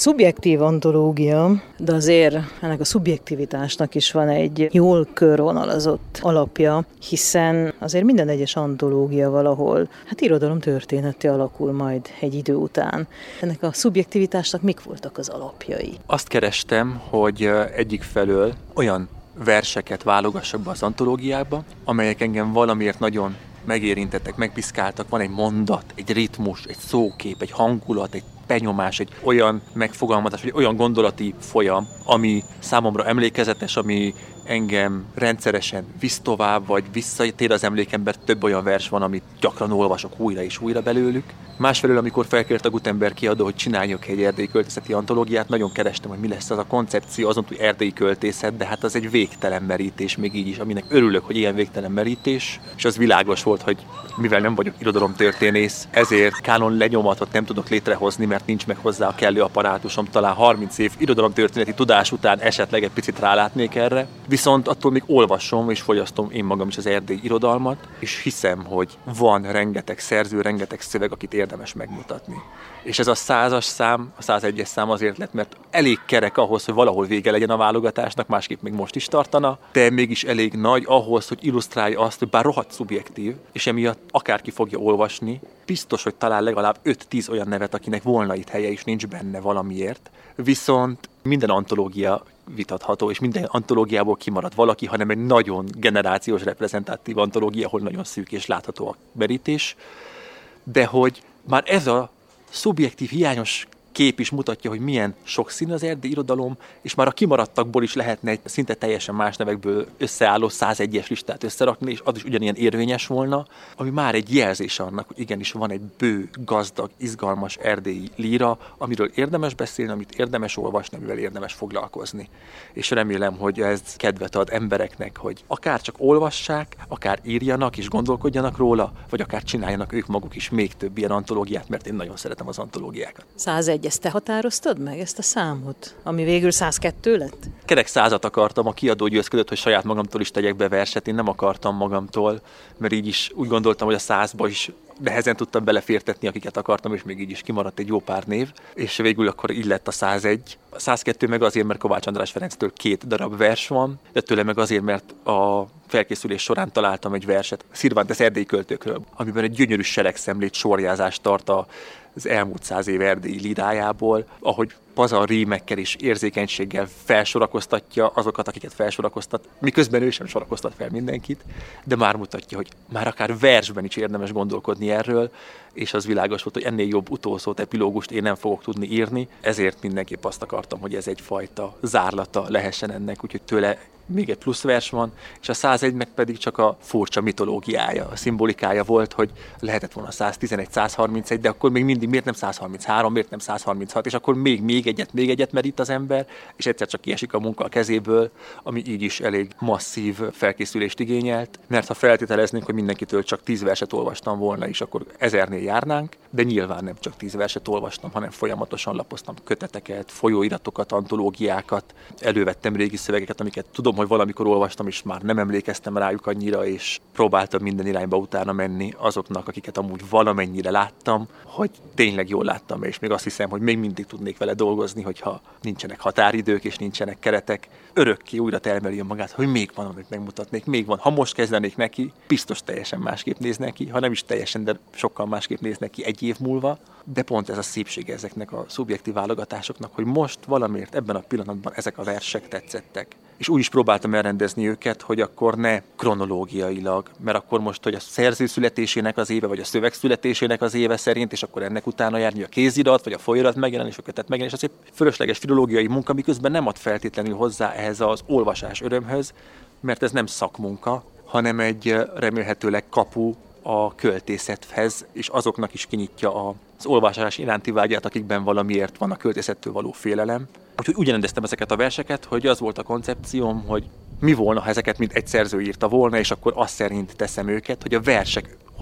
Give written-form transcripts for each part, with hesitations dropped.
Szubjektív antológia, de azért ennek a szubjektivitásnak is van egy jól körvonalazott alapja, hiszen azért minden egyes antológia valahol, irodalomtörténeti alakul majd egy idő után. Ennek a szubjektivitásnak mik voltak az alapjai? Azt kerestem, hogy egyik felől olyan verseket válogassak be az antológiába, amelyek engem valamiért nagyon megérintettek, megpiszkáltak. Van egy mondat, egy ritmus, egy szókép, egy hangulat, egy benyomás, egy olyan megfogalmazás, vagy olyan gondolati folyam, ami számomra emlékezetes, ami engem rendszeresen visz tovább, vagy visszatér az emlékembe. Több olyan vers van, amit gyakran olvasok újra és újra belőlük. Másfelől, amikor felkért a Gutenberg kiadó, hogy csináljak egy erdélyi költészeti antológiát, nagyon kerestem, hogy mi lesz az a koncepció, azon túl erdélyi költészet, de hát az egy végtelen merítés még így is, aminek örülök, hogy ilyen végtelen merítés, és az világos volt, hogy mivel nem vagyok irodalomtörténész, ezért kánon lenyomatot nem tudok létrehozni, mert nincs meg hozzá a kellő apparátusom. Talán 30 év irodalomtörténeti tudás után esetleg egy picit rálátnék erre. Viszont attól még olvasom és fogyasztom én magam is az erdélyi irodalmat, és hiszem, hogy van rengeteg szerző, rengeteg szöveg, akit érdemes megmutatni. És ez a 100-as szám, a 101-es szám azért lett, mert elég kerek ahhoz, hogy valahol vége legyen a válogatásnak, másképp még most is tartana, de mégis elég nagy ahhoz, hogy illusztrálja azt, hogy bár rohadt szubjektív, és emiatt akárki fogja olvasni, biztos, hogy talál legalább 5-10 olyan nevet, akinek volna itt helye, és nincs benne valamiért. Viszont minden antológia vitatható, és minden antológiából kimarad valaki, hanem egy nagyon generációs reprezentatív antológia, ahol nagyon szűk és látható a merítés. De hogy már ez a szubjektív, hiányos kép is mutatja, hogy milyen sokszínű az erdélyi irodalom, és már a kimaradtakból is lehetne egy szinte teljesen más nevekből összeálló 101-es listát összerakni, és az is ugyanilyen érvényes volna, ami már egy jelzés annak, hogy igenis van egy bő, gazdag, izgalmas erdélyi líra, amiről érdemes beszélni, amit érdemes olvasni, amivel érdemes foglalkozni. És remélem, hogy ez kedvet ad embereknek, hogy akár csak olvassák, akár írjanak és gondolkodjanak róla, vagy akár csináljanak ők maguk is még több ilyen antológiát, mert én nagyon szeretem az antológiákat. 101, ezt te határoztad meg, ezt a számot, ami végül 102 lett? Kerek 100-at akartam, a kiadó győzködött, hogy saját magamtól is tegyek be verset, én nem akartam magamtól, mert így is úgy gondoltam, hogy a 100-ba is nehezen tudtam belefértetni, akiket akartam, és még így is kimaradt egy jó pár név, és végül akkor így lett a 101. A 102 meg azért, mert Kovács András Ferenctől 2 darab vers van, de tőle meg azért, mert a felkészülés során találtam egy verset Cervantes erdélyi költőkről, amiben egy gyönyörű seregszemlét sorjázást tart az elmúlt 100 év erdélyi lírájából, ahogy pazar rímekkel és érzékenységgel felsorakoztatja azokat, akiket felsorakoztat, miközben ő sem sorakoztat fel mindenkit, de már mutatja, hogy már akár versben is érdemes gondolkodni erről, és az világos volt, hogy ennél jobb utószót, epilógust én nem fogok tudni írni, ezért mindenképp azt akartam, hogy ez egyfajta zárlata lehessen ennek, úgyhogy tőle még egy plusz vers van, és a 101 meg pedig csak a furcsa mitológiája, a szimbolikája volt, hogy lehetett volna 111, 131, de akkor még mindig miért nem 133, miért nem 136, és akkor még egyet merít az ember, és egyszer csak kiesik a munka a kezéből, ami így is elég masszív felkészülést igényelt, mert ha feltételeznénk, hogy mindenkitől csak 10 verset olvastam volna, és akkor 1000-nél járnánk, de nyilván nem csak 10 verset olvastam, hanem folyamatosan lapoztam köteteket, folyóiratokat, antológiákat, elővettem régi szövegeket, amiket tudom, hogy valamikor olvastam, és már nem emlékeztem rájuk annyira, és próbáltam minden irányba utána menni azoknak, akiket amúgy valamennyire láttam, hogy tényleg jól láttam, és még azt hiszem, hogy még mindig tudnék vele dolgozni, hogyha nincsenek határidők és nincsenek keretek. Örökké újra termeli magát, hogy még van, amit megmutatnék, még van. Ha most kezdenék neki, biztos teljesen másképp néz neki, ha nem is teljesen, de sokkal másképp néz neki egy év múlva. De pont ez a szépsége ezeknek a szubjektív válogatásoknak, hogy most valamiért ebben a pillanatban ezek a versek tetszettek. És úgy is próbáltam elrendezni őket, hogy akkor ne kronológiailag, mert akkor most, hogy a szerző születésének az éve, vagy a szöveg születésének az éve szerint, és akkor ennek utána járni a kézirat, vagy a folyóirat megjelenés, a kötet megjelenés, az egy fölösleges filológiai munka, miközben nem ad feltétlenül hozzá ehhez az olvasás örömhöz, mert ez nem szakmunka, hanem egy remélhetőleg kapu a költészethez, és azoknak is kinyitja az olvasás iránti vágyát, akikben valamiért van a költészettől való félelem. Úgyhogy úgy rendeztem ezeket a verseket, hogy az volt a koncepcióm, hogy mi volna, ha ezeket mind egy szerző írta volna, és akkor azt szerint teszem őket, hogy a versek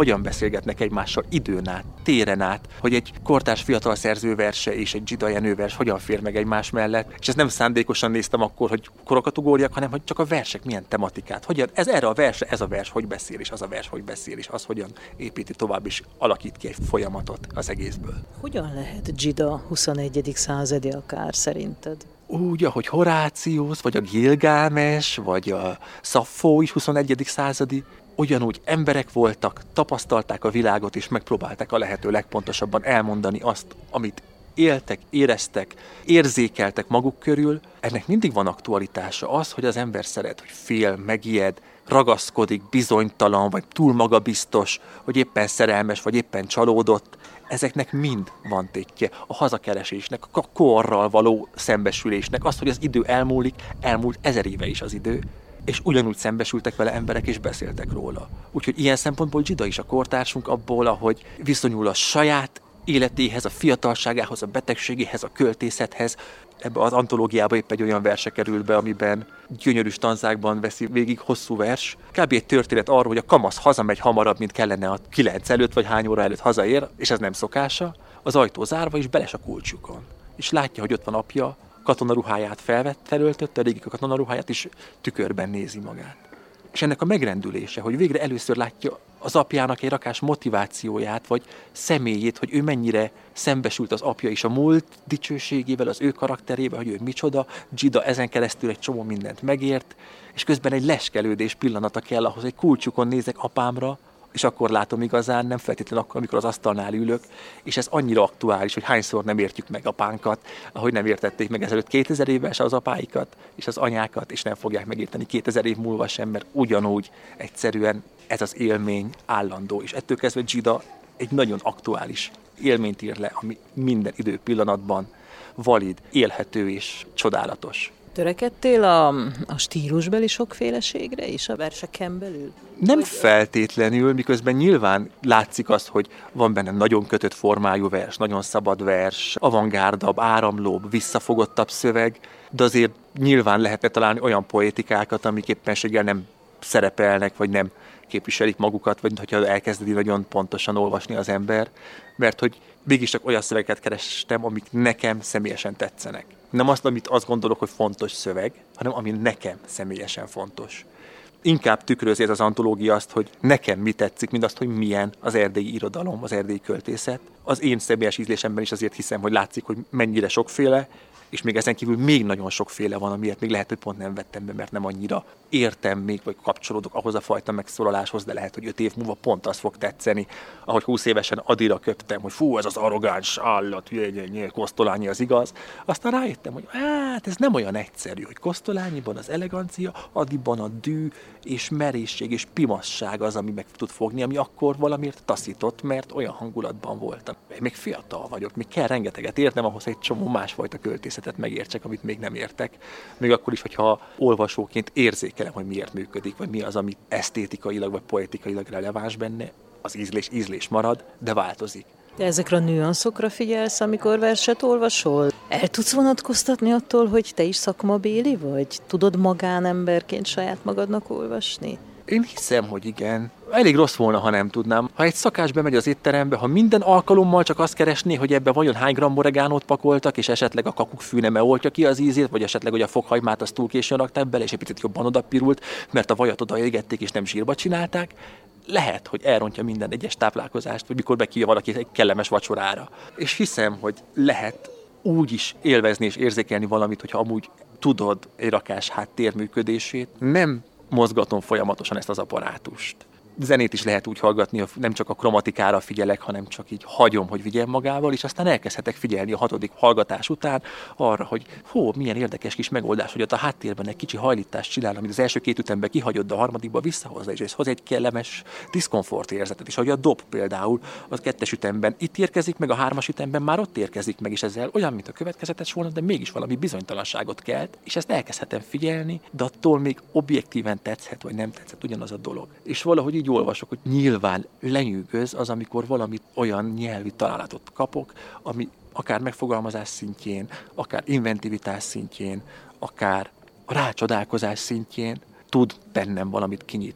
hogyan beszélgetnek egymással időn át, téren át, hogy egy kortárs fiatal szerző verse és egy Dzsida Jenő vers hogyan fér meg egymás mellett, és ezt nem szándékosan néztem akkor, hogy korakategóriák, hanem hogy csak a versek milyen tematikát, hogyan, erre a versre ez a vers hogy beszél, és az a vers hogy beszél, és az hogyan építi tovább, és alakít ki egy folyamatot az egészből. Hogyan lehet Dzsida 21. századi akár szerinted? Úgy, ahogy Horáciusz, vagy a Gilgámes, vagy a Szaffó is 21. századi, ugyanúgy emberek voltak, tapasztalták a világot, és megpróbálták a lehető legpontosabban elmondani azt, amit éltek, éreztek, érzékeltek maguk körül. Ennek mindig van aktualitása. Az, hogy az ember szeret, hogy fél, megijed, ragaszkodik, bizonytalan, vagy túl magabiztos, hogy éppen szerelmes, vagy éppen csalódott, ezeknek mind van tétje. A hazakeresésnek, a korral való szembesülésnek, az, hogy az idő elmúlt 1000 éve is az idő, és ugyanúgy szembesültek vele emberek, és beszéltek róla. Úgyhogy ilyen szempontból Dzsida is a kortársunk abból, ahogy viszonyul a saját életéhez, a fiatalságához, a betegségéhez, a költészethez. Ebbe az antológiába épp egy olyan verse került be, amiben gyönyörű stanzákban veszi végig hosszú vers. Kb. Egy történet arról, hogy a kamasz hazamegy hamarabb, mint kellene a 9 előtt, vagy hány óra előtt hazaér, és ez nem szokása. Az ajtó zárva, és beles a kulcsukon. És látja, hogy ott van apja, katonaruháját felöltötte, a régi katonaruháját, és tükörben nézi magát. És ennek a megrendülése, hogy végre először látja az apjának egy rakás motivációját, vagy személyét, hogy ő mennyire szembesült az apja is a múlt dicsőségével, az ő karakterével, hogy ő micsoda. Dzsida ezen keresztül egy csomó mindent megért, és közben egy leskelődés pillanata kell ahhoz, egy kulcsukon nézek apámra, és akkor látom igazán, nem feltétlenül akkor, amikor az asztalnál ülök, és ez annyira aktuális, hogy hányszor nem értjük meg apánkat, ahogy nem értették meg ezelőtt 2000 évvel se az apáikat, és az anyákat, és nem fogják megérteni 2000 év múlva sem, mert ugyanúgy egyszerűen ez az élmény állandó, és ettől kezdve Dzsida egy nagyon aktuális élményt ír le, ami minden időpillanatban valid, élhető és csodálatos. Törekedtél a stílusbeli sokféleségre is a verseken belül? Nem feltétlenül, miközben nyilván látszik az, hogy van benne nagyon kötött formájú vers, nagyon szabad vers, avantgárdabb, áramlóbb, visszafogottabb szöveg, de azért nyilván lehetne találni olyan poétikákat, amik éppenséggel nem szerepelnek, vagy nem képviselik magukat, vagy hogyha elkezdedi nagyon pontosan olvasni az ember, mert hogy mégiscsak olyan szövegeket kerestem, amik nekem személyesen tetszenek. Nem azt, amit azt gondolok, hogy fontos szöveg, hanem ami nekem személyesen fontos. Inkább tükrözi ez az antológia azt, hogy nekem mi tetszik, mint azt, hogy milyen az erdélyi irodalom, az erdélyi költészet. Az én személyes ízlésemben is azért hiszem, hogy látszik, hogy mennyire sokféle, és még ezen kívül még nagyon sokféle van, amiért még lehet, hogy pont nem vettem be, mert nem annyira értem még, vagy kapcsolódok ahhoz a fajta megszólaláshoz, de lehet, hogy 5 év múlva pont az fog tetszeni, ahogy 20 évesen adira köptem, hogy fú, ez az arrogáns állat, Kosztolányi az igaz. Aztán rájöttem, hogy hát ez nem olyan egyszerű, hogy Kosztolányiban az elegancia, Adiban a dű és merészség és pimasság az, ami meg tud fogni, ami akkor valamiért taszított, mert olyan hangulatban voltam. Még fiatal vagyok, még kell rengeteget értem ahhoz, egy csomó másfajta költészetet megértsek, amit még nem értek. Még akkor is, hogyha olvasóként érzékelem, hogy miért működik, vagy mi az, ami esztétikailag vagy poetikailag releváns benne, az ízlés marad, de változik. De ezekre a nüanszokra figyelsz, amikor verset olvasol? El tudsz vonatkoztatni attól, hogy te is szakmabéli vagy? Tudod magánemberként saját magadnak olvasni? Én hiszem, hogy igen. Elég rossz volna, ha nem tudnám. Ha egy szakás bemegy az étterembe, ha minden alkalommal csak azt keresné, hogy ebbe vajon hány gramm oregánót pakoltak, és esetleg a kakukkfű nem oltja ki az ízét, vagy esetleg, hogy a fokhagymát azt túl későn rakták bele, és egy picit jobban odapirult, mert a vajat odaégették, és nem zsírba csinálták, lehet, hogy elrontja minden egyes táplálkozást, vagy mikor bekívja valaki egy kellemes vacsorára. És hiszem, hogy lehet úgy is élvezni és érzékelni valamit, hogyha amúgy tudod egy rakás háttér működését. Nem mozgatom folyamatosan ezt az apparátust. Zenét is lehet úgy hallgatni, nem csak a kromatikára figyelek, hanem csak így hagyom, hogy vigyen magával, és aztán elkezdhetek figyelni a 6. hallgatás után arra, hogy milyen érdekes kis megoldás, hogy ott a háttérben egy kicsi hajlítást csinál, amit az első 2 ütemben kihagyod, de a harmadikba visszahozza, és ez hoz egy kellemes diszkomfort érzetet, és ahogy a dob például az 2. ütemben itt érkezik meg, a 3. ütemben már ott érkezik meg, és ezzel olyan, mint a következetes volna, de mégis valami bizonytalanságot kelt, és ezt elkezdhetem figyelni, de attól még objektíven tetszhet, vagy nem tetszett ugyanaz a dolog. És valahogy így olvasok, hogy nyilván lenyűgöz az, amikor valami olyan nyelvi találatot kapok, ami akár megfogalmazás szintjén, akár inventivitás szintjén, akár rácsodálkozás szintjén tud bennem valamit kinyitni.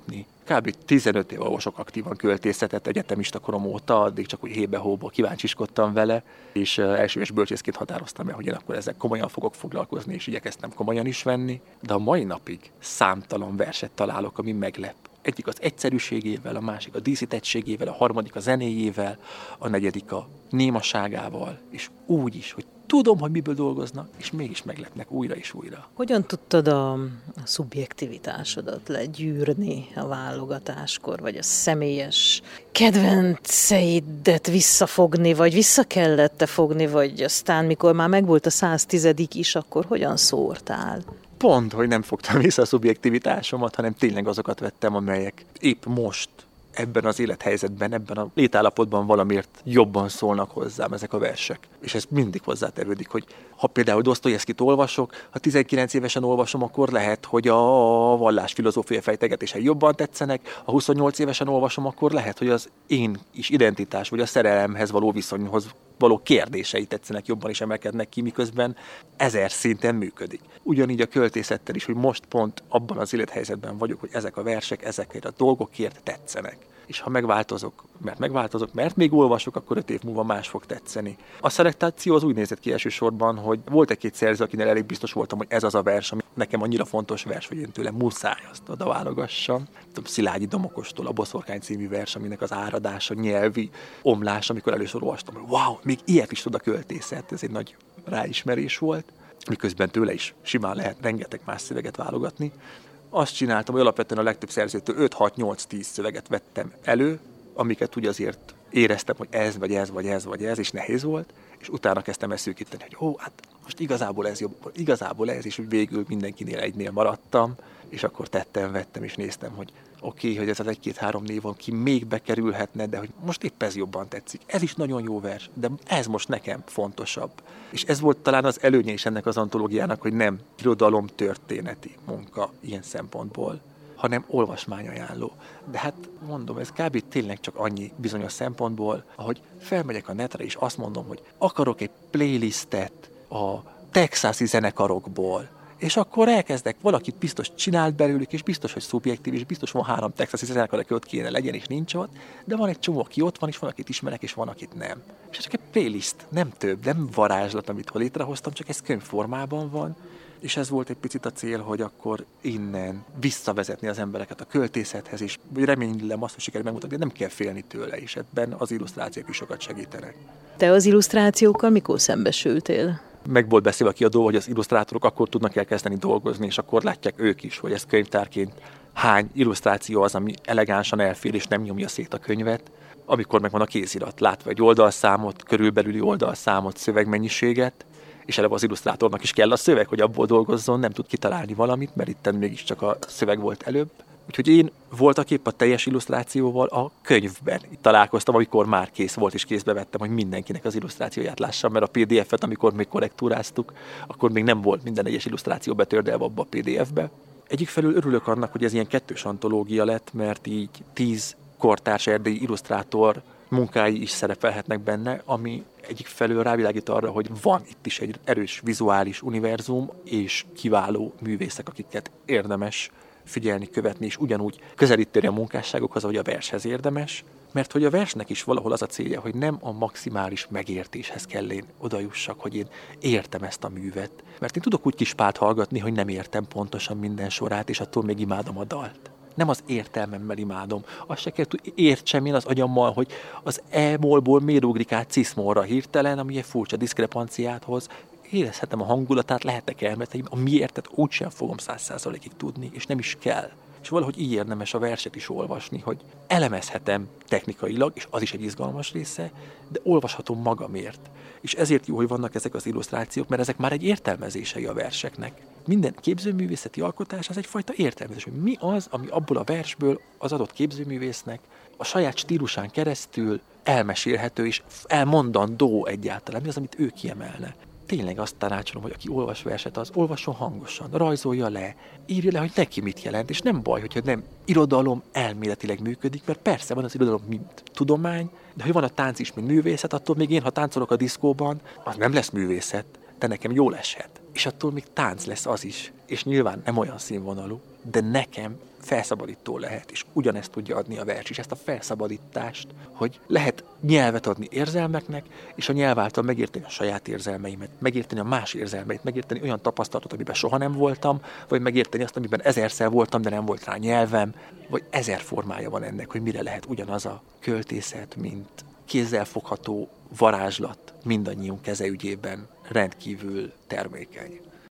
kb. 15 év olvasok aktívan költészetet egyetemista korom óta, addig csak úgy hébe-hóba kíváncsiskodtam vele, és első és bölcsészként határoztam el, hogy én akkor ezzel komolyan fogok foglalkozni, és igyekeztem komolyan is venni, de a mai napig számtalan verset találok, ami meglep. Egyik az egyszerűségével, a másik a díszítettségével, a harmadik a zenéjével, a negyedik a némaságával, és úgy is, hogy tudom, hogy miből dolgoznak, és mégis meglepnek újra és újra. Hogyan tudtad a szubjektivitásodat legyűrni a válogatáskor, vagy a személyes kedvenceidet visszafogni, vagy vissza kellett-e fogni, vagy aztán, mikor már megvolt a 110. is, akkor hogyan szórtál? Pont, hogy nem fogtam vissza a szubjektivitásomat, hanem tényleg azokat vettem, amelyek épp most ebben az élethelyzetben, ebben a létállapotban valamiért jobban szólnak hozzám ezek a versek. És ez mindig hozzátevődik, hogy ha például Dosztojevszkit olvasok, ha 19 évesen olvasom, akkor lehet, hogy a vallásfilozófia fejtegetései jobban tetszenek, ha 28 évesen olvasom, akkor lehet, hogy az én is identitás, vagy a szerelemhez való viszonyhoz való kérdései tetszenek, jobban is emelkednek ki, miközben 1000 szinten működik. Ugyanígy a költészettel is, hogy most pont abban az élethelyzetben vagyok, hogy ezek a versek, ezekért a dolgokért tetszenek. És ha megváltozok, mert még olvasok, akkor 5 év múlva más fog tetszeni. A szelektáció az úgy nézett ki elsősorban, hogy volt egy-két szerző, akinél elég biztos voltam, hogy ez az a vers, ami nekem annyira fontos vers, hogy én tőle muszáj azt oda válogassam. Szilágyi Domokostól a Boszorkány című vers, aminek az áradása, nyelvi omlás, amikor először olvastam, hogy wow, még ilyet is tud a költészet, ez egy nagy ráismerés volt. Miközben tőle is simán lehet rengeteg más szöveget válogatni. Azt csináltam, hogy alapvetően a legtöbb szerzőtől 5, 6, 8, 10 szöveget vettem elő, amiket úgy azért éreztem, hogy ez, vagy ez, vagy ez, vagy ez, és nehéz volt, és utána kezdtem ezt szűkíteni, hogy hát most igazából ez jobb, igazából ez, és úgy végül mindenkinél egynél maradtam, és akkor vettem, és néztem, hogy oké, hogy ez az 1-2-3 név van, ki még bekerülhetne, de hogy most épp ez jobban tetszik. Ez is nagyon jó vers, de ez most nekem fontosabb. És ez volt talán az előnye is ennek az antológiának, hogy nem irodalomtörténeti munka ilyen szempontból, hanem olvasmányajánló. De hát mondom, ez kb. Tényleg csak annyi bizonyos szempontból, ahogy felmegyek a netre, és azt mondom, hogy akarok egy playlistet a texasi zenekarokból, és akkor elkezdek, valakit biztos csinált belőlük, és biztos, hogy szubjektív, és biztos van 3 texasi zenekar, aki ott kéne legyen, és nincs ott, de van egy csomó, aki ott van, és van, akit ismerek, és van, akit nem. És ez csak egy playlist, nem több, nem varázslat, amit létrehoztam, csak ez könyvformában van, és ez volt egy picit a cél, hogy akkor innen visszavezetni az embereket a költészethez, és remélem azt, hogy sikerül megmutatni, hogy nem kell félni tőle, és ebben az illusztrációk is sokat segítenek. Te az illusztrációkkal mikor szembesültél? Meg volt beszélve a kiadó, hogy az illusztrátorok akkor tudnak elkezdeni dolgozni, és akkor látják ők is, hogy ez könyvtárként hány illusztráció az, ami elegánsan elfér, és nem nyomja szét a könyvet. Amikor megvan a kézirat, látva egy oldalszámot, körülbelüli oldalszámot, szövegmennyiséget, és eleve az illusztrátornak is kell a szöveg, hogy abból dolgozzon, nem tud kitalálni valamit, mert itten mégiscsak a szöveg volt előbb. Úgyhogy én voltak épp a teljes illusztrációval a könyvben itt találkoztam, amikor már kész volt, és kézbe vettem, hogy mindenkinek az illusztrációját lássam, mert a PDF-et, amikor még korrektúráztuk, akkor még nem volt minden egyes illusztráció betördelve abba a PDF-be. Egyik felül örülök annak, hogy ez ilyen kettős antológia lett, mert így 10 kortárs erdélyi illusztrátor munkái is szerepelhetnek benne, ami egyik felől rávilágít arra, hogy van itt is egy erős vizuális univerzum, és kiváló művészek, akiket érdemes figyelni, követni, és ugyanúgy közelíteni a munkásságokhoz, ahogy a vershez érdemes, mert hogy a versnek is valahol az a célja, hogy nem a maximális megértéshez kell én odajussak, hogy én értem ezt a művet. Mert én tudok úgy Kispált hallgatni, hogy nem értem pontosan minden sorát, és attól még imádom a dalt. Nem az értelmemmel imádom. Azt se kell, hogy értsem én az agyammal, hogy az E-molból miért ugrik át ciszmolra hirtelen, ami egy furcsa diszkrepanciát hoz. Érezhetem a hangulatát, lehetek elmeteim, a miértet úgysem fogom 100%-ig tudni, és nem is kell. És valahogy így érdemes a verset is olvasni, hogy elemezhetem technikailag, és az is egy izgalmas része, de olvashatom magamért. És ezért jó, hogy vannak ezek az illusztrációk, mert ezek már egy értelmezései a verseknek. Minden képzőművészeti alkotás az egyfajta értelmezés, hogy mi az, ami abból a versből az adott képzőművésznek a saját stílusán keresztül elmesélhető és elmondandó egyáltalán, mi az, amit ő kiemelne. Tényleg azt tanácsolom, hogy aki olvas verset, az olvasson hangosan, rajzolja le, írja le, hogy neki mit jelent, és nem baj, hogyha nem irodalom elméletileg működik, mert persze van az irodalom, mint tudomány, de hogy van a tánc is, mint művészet, attól még én, ha táncolok a diszkóban, az nem lesz művészet, de nekem jól eshet. És attól még tánc lesz az is. és nyilván nem olyan színvonalú, de nekem felszabadító lehet, és ugyanezt tudja adni a vers is, ezt a felszabadítást, hogy lehet nyelvet adni érzelmeknek, és a nyelv által megérteni a saját érzelmeimet, megérteni a más érzelmeit, megérteni olyan tapasztalatot, amiben soha nem voltam, vagy megérteni azt, amiben ezerszer voltam, de nem volt rá nyelvem, vagy 1000 formája van ennek, hogy mire lehet ugyanaz a költészet, mint kézzelfogható varázslat mindannyiunk keze ügyében rendkívül termékeny.